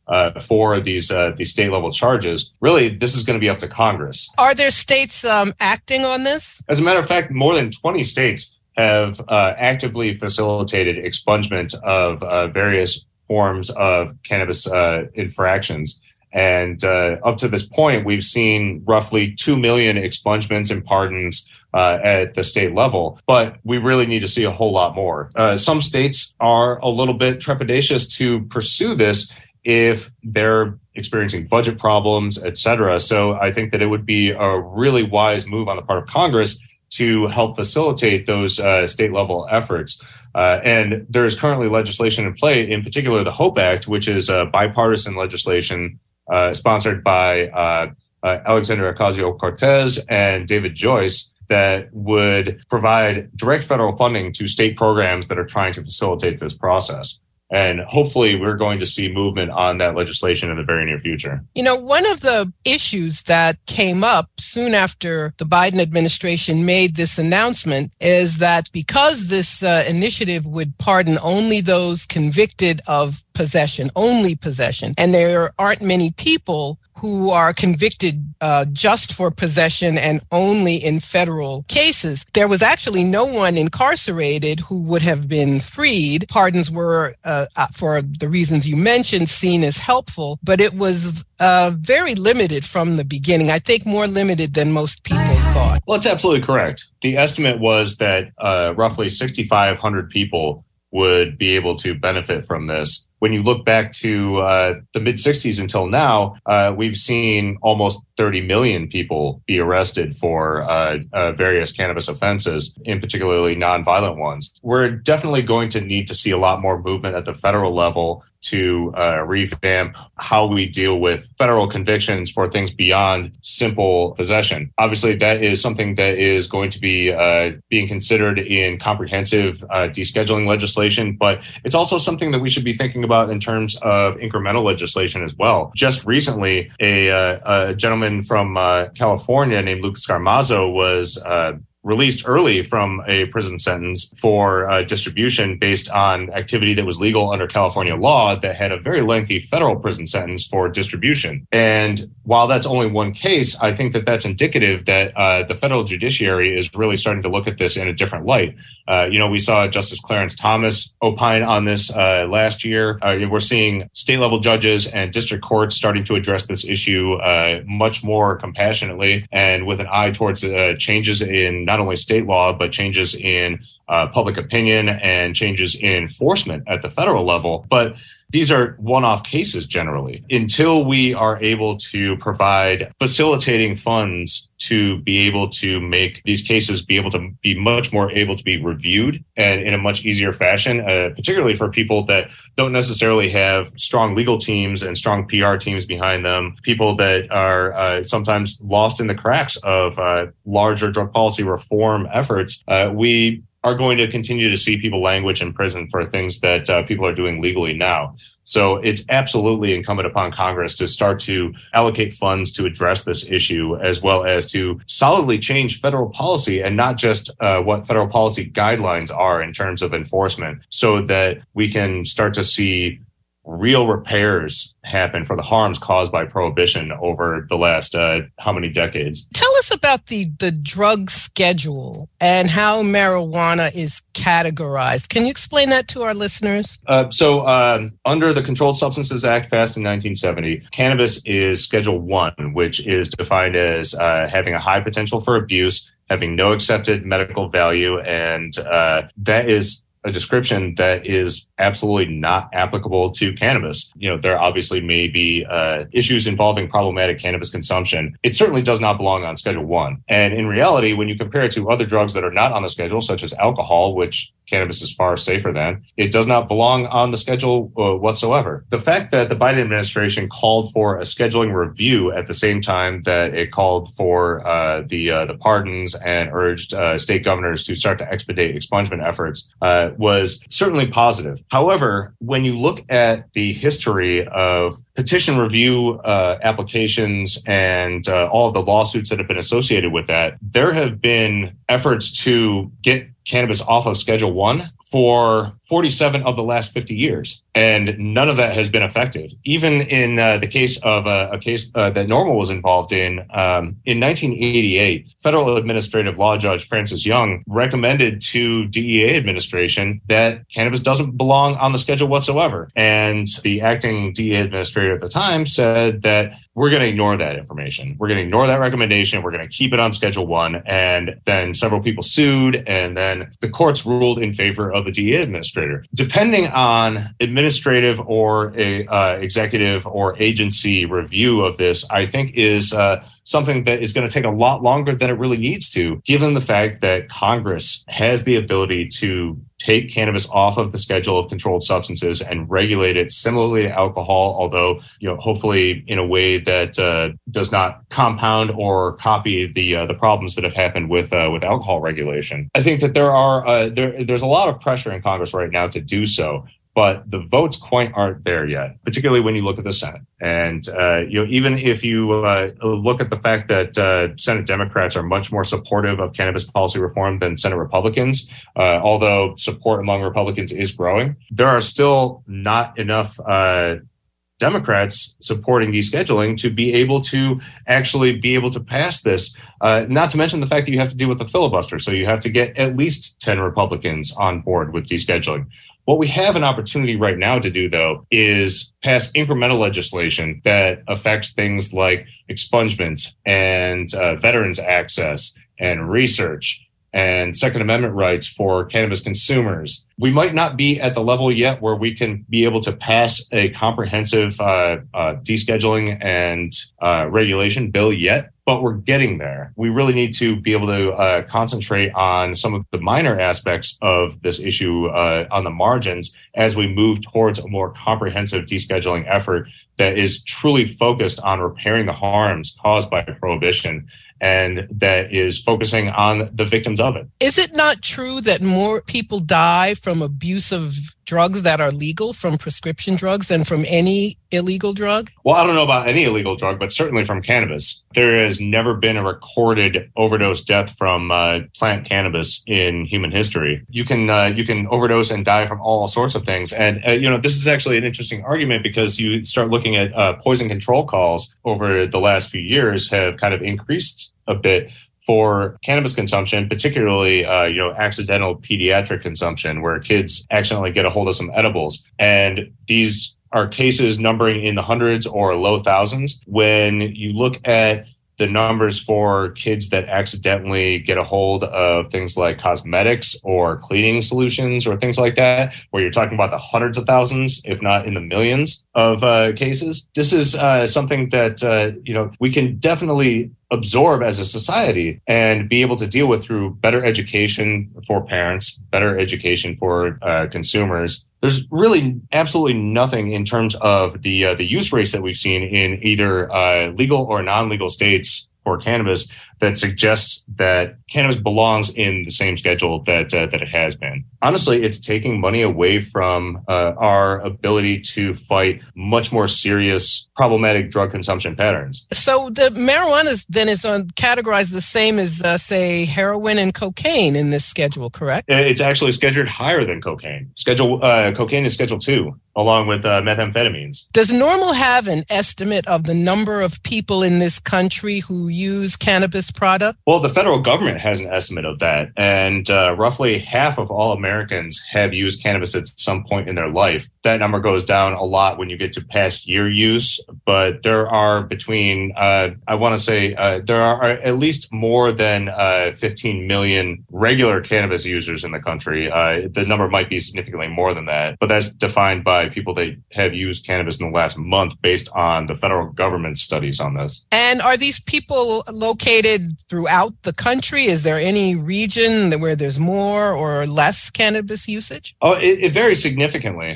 uh, for these uh, these state level charges, really, this is going to be up to Congress. Are there states um, acting on this? As a matter of fact, more than twenty states have uh, actively facilitated expungement of uh, various forms of cannabis uh, infractions. And uh, up to this point, we've seen roughly two million expungements and pardons uh, at the state level. But we really need to see a whole lot more. Uh, some states are a little bit trepidatious to pursue this if they're experiencing budget problems, et cetera. So I think that it would be a really wise move on the part of Congress to help facilitate those uh, state level efforts. Uh, and there is currently legislation in play, in particular the HOPE Act, which is a bipartisan legislation uh, sponsored by uh, uh, Alexandria Ocasio-Cortez and David Joyce, that would provide direct federal funding to state programs that are trying to facilitate this process. And hopefully we're going to see movement on that legislation in the very near future. You know, one of the issues that came up soon after the Biden administration made this announcement is that because this uh, initiative would pardon only those convicted of possession, only possession, and there aren't many people who are convicted uh, just for possession and only in federal cases. There was actually no one incarcerated who would have been freed. Pardons were, uh, for the reasons you mentioned, seen as helpful, but it was uh, very limited from the beginning. I think more limited than most people thought. Well, that's absolutely correct. The estimate was that uh, roughly six thousand five hundred people would be able to benefit from this. When you look back to uh, the mid-sixties until now, uh, we've seen almost thirty million people be arrested for uh, uh, various cannabis offenses, in particularly nonviolent ones. We're definitely going to need to see a lot more movement at the federal level to uh, revamp how we deal with federal convictions for things beyond simple possession. Obviously, that is something that is going to be uh, being considered in comprehensive uh, descheduling legislation, but it's also something that we should be thinking about in terms of incremental legislation as well. Just recently, a, uh, a gentleman from uh, California named Lucas Garmazo was uh, released early from a prison sentence for uh, distribution based on activity that was legal under California law that had a very lengthy federal prison sentence for distribution. And while that's only one case, I think that that's indicative that uh, the federal judiciary is really starting to look at this in a different light. Uh, you know, we saw Justice Clarence Thomas opine on this uh, last year. Uh, we're seeing state level judges and district courts starting to address this issue uh, much more compassionately and with an eye towards uh, changes in not only state law, but changes in uh, public opinion and changes in enforcement at the federal level. But these are one-off cases generally. Until we are able to provide facilitating funds to be able to make these cases be able to be much more able to be reviewed and in a much easier fashion, uh, particularly for people that don't necessarily have strong legal teams and strong P R teams behind them, people that are uh, sometimes lost in the cracks of uh, larger drug policy reform efforts. Uh, we are going to continue to see people languish in prison for things that uh, people are doing legally now. So it's absolutely incumbent upon Congress to start to allocate funds to address this issue, as well as to solidly change federal policy and not just uh, what federal policy guidelines are in terms of enforcement, so that we can start to see real repairs happen for the harms caused by prohibition over the last uh, how many decades. Tell us about the, the drug schedule and how marijuana is categorized. Can you explain that to our listeners? Uh, so uh, under the Controlled Substances Act passed in nineteen seventy, cannabis is Schedule One, which is defined as uh, having a high potential for abuse, having no accepted medical value, and uh, that is a description that is absolutely not applicable to cannabis. You know, there obviously may be uh, issues involving problematic cannabis consumption. It certainly does not belong on Schedule One. And in reality, when you compare it to other drugs that are not on the schedule, such as alcohol, which cannabis is far safer than, it does not belong on the schedule uh, whatsoever. The fact that the Biden administration called for a scheduling review at the same time that it called for uh, the uh, the pardons and urged uh, state governors to start to expedite expungement efforts uh, was certainly positive. However, when you look at the history of petition review uh, applications and uh, all of the lawsuits that have been associated with that, there have been efforts to get cannabis off of Schedule One for forty-seven of the last fifty years, and none of that has been effective. Even in uh, the case of uh, a case uh, that NORML was involved in, um, in nineteen eighty-eight, federal administrative law judge Francis Young recommended to D E A administration that cannabis doesn't belong on the schedule whatsoever. And the acting D E A administrator at the time said that we're going to ignore that information. We're going to ignore that recommendation. We're going to keep it on Schedule One. And then several people sued, and then the courts ruled in favor of the D E A administrator. Depending on administrative or a, uh, executive or agency review of this, I think is uh, something that is going to take a lot longer than it really needs to, given the fact that Congress has the ability to take cannabis off of the schedule of controlled substances and regulate it similarly to alcohol, although, you know, hopefully in a way that uh, does not compound or copy the uh, the problems that have happened with uh, with alcohol regulation. I think that there are uh, there there's a lot of pressure in Congress right now to do so, but the votes quite aren't there yet, particularly when you look at the Senate. And, uh, you know, even if you uh, look at the fact that uh, Senate Democrats are much more supportive of cannabis policy reform than Senate Republicans, uh, although support among Republicans is growing, there are still not enough uh, Democrats supporting descheduling to be able to actually be able to pass this, uh, not to mention the fact that you have to deal with the filibuster. So you have to get at least ten Republicans on board with descheduling. What we have an opportunity right now to do, though, is pass incremental legislation that affects things like expungement and uh, veterans access and research and Second Amendment rights for cannabis consumers. We might not be at the level yet where we can be able to pass a comprehensive uh, uh, descheduling and uh, regulation bill yet, but we're getting there. We really need to be able to uh, concentrate on some of the minor aspects of this issue uh, on the margins as we move towards a more comprehensive descheduling effort that is truly focused on repairing the harms caused by prohibition and that is focusing on the victims of it. Is it not true that more people die from abuse of drugs that are legal, from prescription drugs, than from any illegal drug? Well, I don't know about any illegal drug, but certainly from cannabis. There has never been a recorded overdose death from uh, plant cannabis in human history. You can uh, you can overdose and die from all sorts of things. And, uh, you know, this is actually an interesting argument because you start looking at uh, poison control calls over the last few years have kind of increased a bit for cannabis consumption, particularly, uh, you know, accidental pediatric consumption where kids accidentally get a hold of some edibles. And these are cases numbering in the hundreds or low thousands. When you look at the numbers for kids that accidentally get a hold of things like cosmetics or cleaning solutions or things like that, where you're talking about the hundreds of thousands, if not in the millions of uh, cases. This is uh, something that, uh, you know, we can definitely absorb as a society and be able to deal with through better education for parents, better education for uh, consumers. There's really absolutely nothing in terms of the uh, the use rates that we've seen in either uh, legal or non-legal states for cannabis that suggests that cannabis belongs in the same schedule that uh, that it has been. Honestly, it's taking money away from uh, our ability to fight much more serious problematic drug consumption patterns. So the marijuana then is on, categorized the same as, uh, say, heroin and cocaine in this schedule, correct? It's actually scheduled higher than cocaine. Schedule uh, cocaine is Schedule two, along with uh, methamphetamines. Does NORML have an estimate of the number of people in this country who use cannabis product? Well, the federal government has an estimate of that, and uh, roughly half of all Americans have used cannabis at some point in their life. That number goes down a lot when you get to past year use, but there are between, uh, I want to say, uh, there are at least more than uh, fifteen million regular cannabis users in the country. Uh, the number might be significantly more than that, but that's defined by people that have used cannabis in the last month based on the federal government studies on this. And are these people located throughout the country? Is there any region where there's more or less cannabis usage? Oh, it, it varies significantly. But what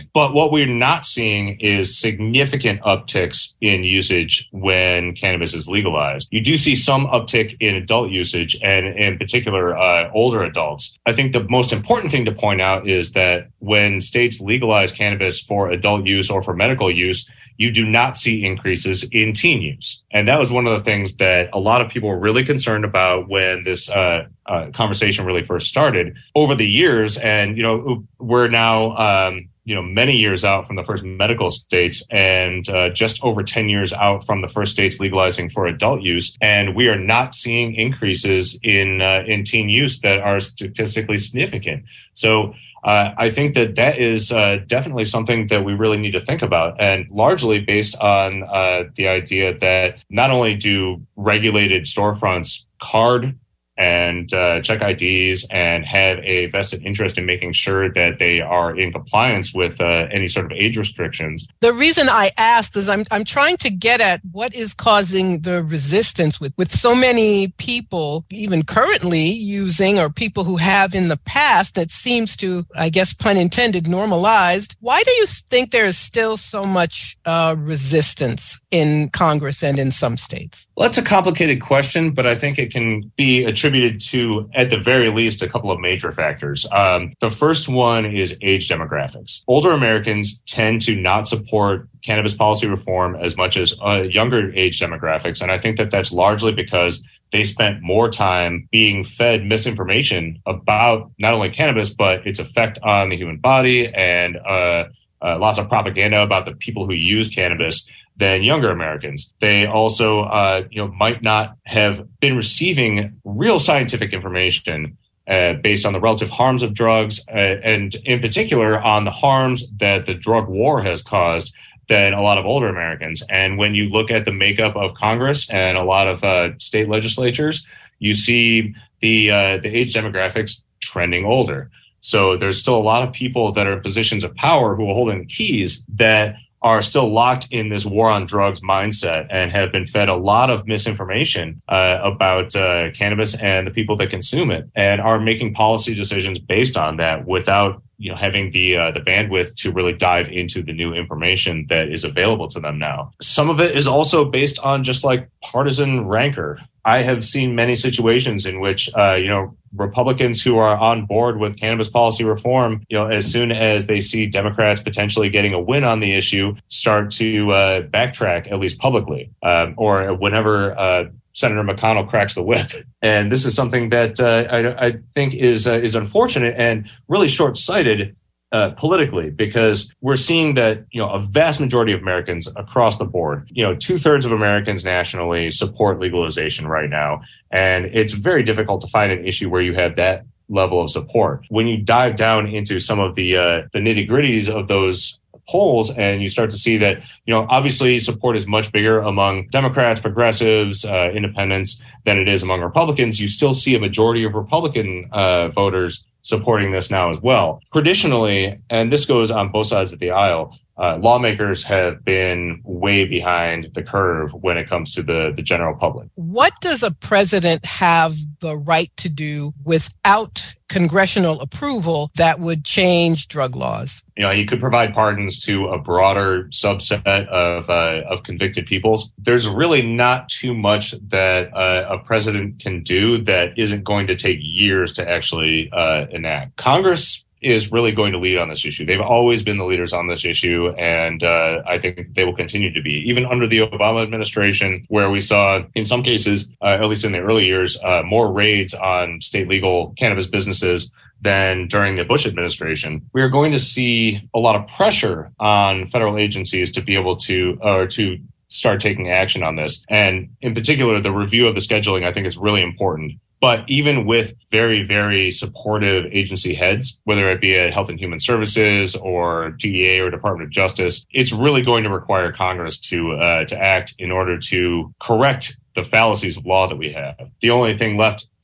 what we're not seeing is significant upticks in usage when cannabis is legalized. You do see some uptick in adult usage, and in particular, uh, older adults. I think the most important thing to point out is that when states legalize cannabis for adult use or for medical use, you do not see increases in teen use. And that was one of the things that a lot of people were really concerned about when this uh, uh, conversation really first started. Over the years, and, you know, we're now, um, you know, many years out from the first medical states and uh, just over ten years out from the first states legalizing for adult use. And we are not seeing increases in uh, in teen use that are statistically significant. So Uh, I think that that is uh, definitely something that we really need to think about, and largely based on uh, the idea that not only do regulated storefronts card and uh, check I Ds and have a vested interest in making sure that they are in compliance with uh, any sort of age restrictions. The reason I asked is I'm I'm trying to get at what is causing the resistance with, with so many people, even currently using, or people who have in the past, that seems to, I guess, pun intended, normalized. Why do you think there is still so much uh, resistance in Congress and in some states? Well, that's a complicated question, but I think it can be attributed to, at the very least, a couple of major factors. Um, the first one is age demographics. Older Americans tend to not support cannabis policy reform as much as uh, younger age demographics. And I think that that's largely because they spent more time being fed misinformation about not only cannabis, but its effect on the human body, and uh, uh, lots of propaganda about the people who use cannabis than younger Americans. They also, uh, you know, might not have been receiving real scientific information uh, based on the relative harms of drugs, uh, and in particular on the harms that the drug war has caused than a lot of older Americans. And when you look at the makeup of Congress and a lot of uh, state legislatures, you see the uh, the age demographics trending older. So there's still a lot of people that are in positions of power who are holding the keys that are still locked in this war on drugs mindset and have been fed a lot of misinformation uh, about uh, cannabis and the people that consume it, and are making policy decisions based on that without, you know, having the uh, the bandwidth to really dive into the new information that is available to them now. Some of it is also based on just like partisan rancor. I have seen many situations in which, uh, you know, Republicans who are on board with cannabis policy reform, you know, as soon as they see Democrats potentially getting a win on the issue, start to uh, backtrack, at least publicly, um, or whenever uh, Senator McConnell cracks the whip. And this is something that uh, I, I think is uh, is unfortunate and really short-sighted Uh, politically, because we're seeing that, you know, a vast majority of Americans across the board, you know, two thirds of Americans nationally support legalization right now. And it's very difficult to find an issue where you have that level of support. When you dive down into some of the uh, the nitty gritties of those polls, and you start to see that, you know, obviously support is much bigger among Democrats, progressives, uh, independents than it is among Republicans, you still see a majority of Republican uh, voters supporting this now as well. Traditionally, and this goes on both sides of the aisle, uh, lawmakers have been way behind the curve when it comes to the, the general public. What does a president have the right to do without congressional approval that would change drug laws? You know, he could provide pardons to a broader subset of uh, of convicted peoples. There's really not too much that uh, a president can do that isn't going to take years to actually uh, enact. Congress is really going to lead on this issue. They've always been the leaders on this issue, and uh, I think they will continue to be. Even under the Obama administration, where we saw, in some cases, uh, at least in the early years, uh, more raids on state legal cannabis businesses than during the Bush administration, we are going to see a lot of pressure on federal agencies to be able to, or to start taking action on this. And in particular, the review of the scheduling, I think, is really important. But even with very, very supportive agency heads, whether it be at Health and Human Services or D E A or Department of Justice, it's really going to require Congress to uh, to act in order to correct the fallacies of law that we have. The only thing left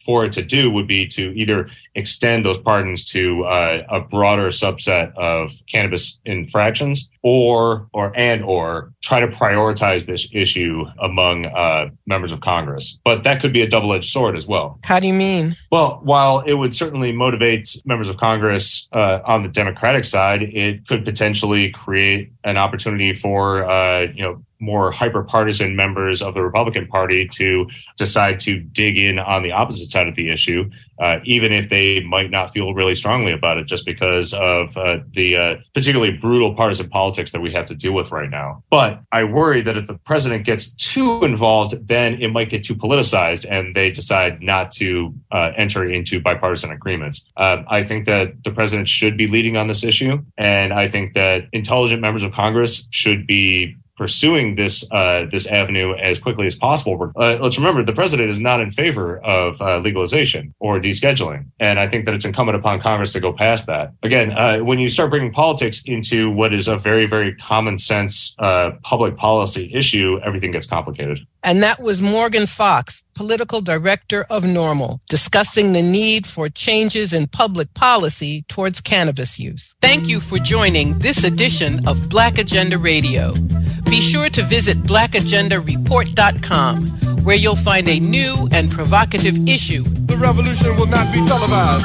for it to do would be to either extend those pardons to uh, a broader subset of cannabis infractions, or or and or try to prioritize this issue among uh, members of Congress. But that could be a double-edged sword as well. How do you mean? Well, while it would certainly motivate members of Congress uh, on the Democratic side, it could potentially create an opportunity for uh, you know more hyper-partisan members of the Republican Party to decide to dig in on the opposite side of the issue, uh, even if they might not feel really strongly about it, just because of uh, the uh, particularly brutal partisan politics that we have to deal with right now. But I worry that if the president gets too involved, then it might get too politicized and they decide not to uh, enter into bipartisan agreements. Uh, I think that the president should be leading on this issue, and I think that intelligent members of Congress should be pursuing this uh, this avenue as quickly as possible. Uh, let's remember, the president is not in favor of uh, legalization or descheduling, and I think that it's incumbent upon Congress to go past that. Again, uh, when you start bringing politics into what is a very, very common sense uh, public policy issue, everything gets complicated. And that was Morgan Fox, political director of NORML, discussing the need for changes in public policy towards cannabis use. Thank you for joining this edition of Black Agenda Radio. Be sure to visit black agenda report dot com, where you'll find a new and provocative issue. The revolution will not be televised.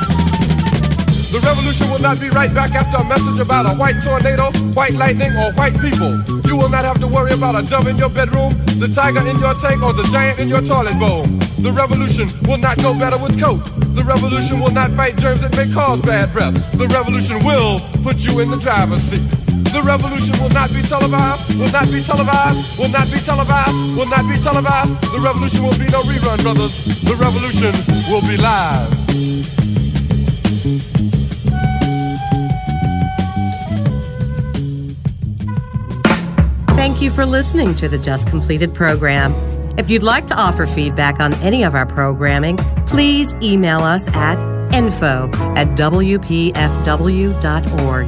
The revolution will not be right back after a message about a white tornado, white lightning, or white people. You will not have to worry about a dove in your bedroom, the tiger in your tank, or the giant in your toilet bowl. The revolution will not go better with coke. The revolution will not fight germs that may cause bad breath. The revolution will put you in the driver's seat. The revolution will not be televised, will not be televised, will not be televised, will not be televised. The revolution will be no rerun, brothers. The revolution will be live. Thank you for listening to the Just Completed program. If you'd like to offer feedback on any of our programming, please email us at info at w p f w dot org.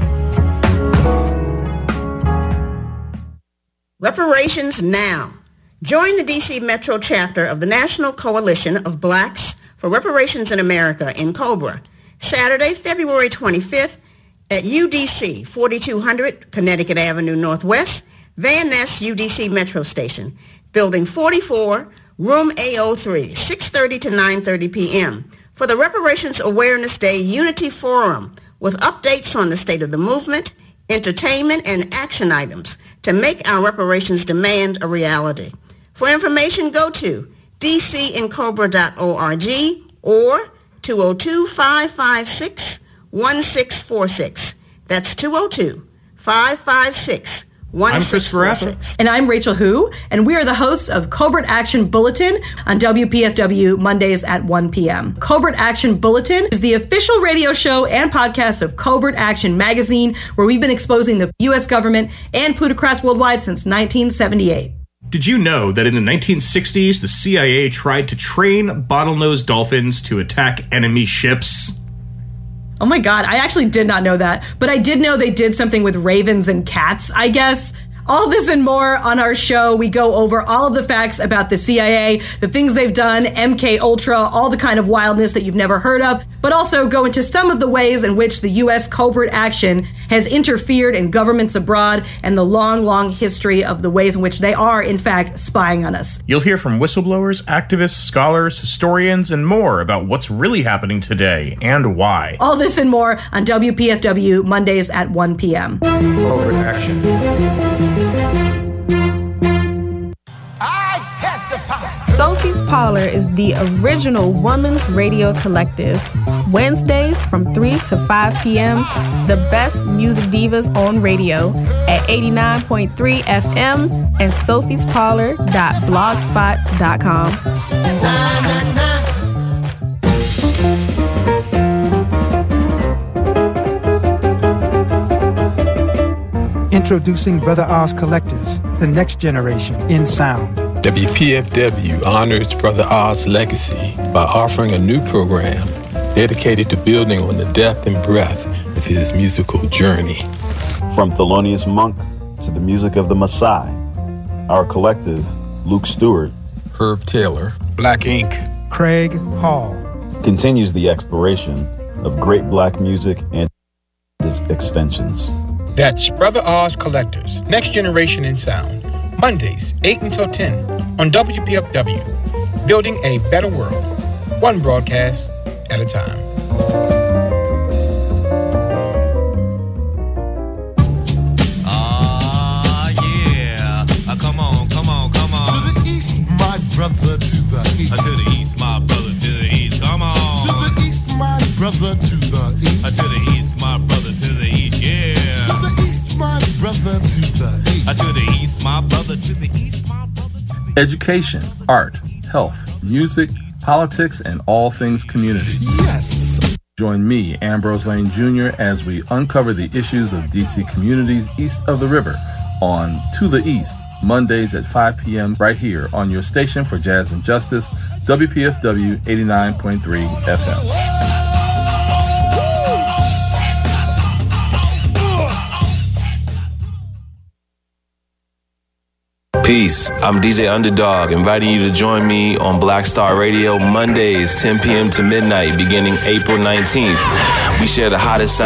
Reparations Now. Join the D C Metro chapter of the National Coalition of Blacks for Reparations in America in COBRA, Saturday, February twenty-fifth at U D C, forty-two hundred Connecticut Avenue Northwest, Van Ness U D C Metro Station, Building forty-four, Room A oh three, six thirty to nine thirty p.m. for the Reparations Awareness Day Unity Forum with updates on the state of the movement, entertainment, and action items to make our reparations demand a reality. For information, go to d c in cobra dot org or two oh two, five five six, one six four six. That's two oh two, five five six, one six four six. I'm Chris Verassa. And I'm Rachel Hu, and we are the hosts of Covert Action Bulletin on W P F W Mondays at one p.m. Covert Action Bulletin is the official radio show and podcast of Covert Action Magazine, where we've been exposing the U S government and plutocrats worldwide since nineteen seventy-eight. Did you know that in the nineteen sixties, the C I A tried to train bottlenose dolphins to attack enemy ships? Oh my God, I actually did not know that, but I did know they did something with ravens and cats, I guess. All this and more on our show. We go over all of the facts about the C I A, the things they've done, M K Ultra, all the kind of wildness that you've never heard of, but also go into some of the ways in which the U S covert action has interfered in governments abroad and the long, long history of the ways in which they are, in fact, spying on us. You'll hear from whistleblowers, activists, scholars, historians, and more about what's really happening today and why. All this and more on W P F W Mondays at one p.m. Covert Action. I testify. Sophie's Parlor is the original women's radio collective. Wednesdays from three to five p.m. The best music divas on radio at eighty-nine point three F M and sophies parlor dot blogspot dot com. Na, na, na. Introducing Brother Oz Collectors, the next generation in sound. W P F W honors Brother Oz's legacy by offering a new program dedicated to building on the depth and breadth of his musical journey. From Thelonious Monk to the music of the Maasai, our collective, Luke Stewart, Herb Taylor, Black Ink, Craig Hall, continues the exploration of great black music and its extensions. That's Brother Oz Collectors, Next Generation in Sound, Mondays, eight until ten on W P F W, building a better world, one broadcast at a time. Ah, yeah. Uh, come on, come on, come on. To the east, my brother, to the east. Uh, to the east, my brother, to the east. Come on. To the east, my brother, to the east. Uh, to the east, my brother, to the east. Yeah. To the east, my brother, to the east. Uh, to the east, my brother, to the east, my brother. To the Education, art, health, music, politics, and all things community. Yes. Join me, Ambrose Lane Junior, as we uncover the issues of D C communities east of the river on To the East, Mondays at five p.m. right here on your station for Jazz and Justice, W P F W eighty-nine point three F M. Peace, I'm D J Underdog, inviting you to join me on Black Star Radio Mondays, ten p.m. to midnight, beginning April nineteenth. We share the hottest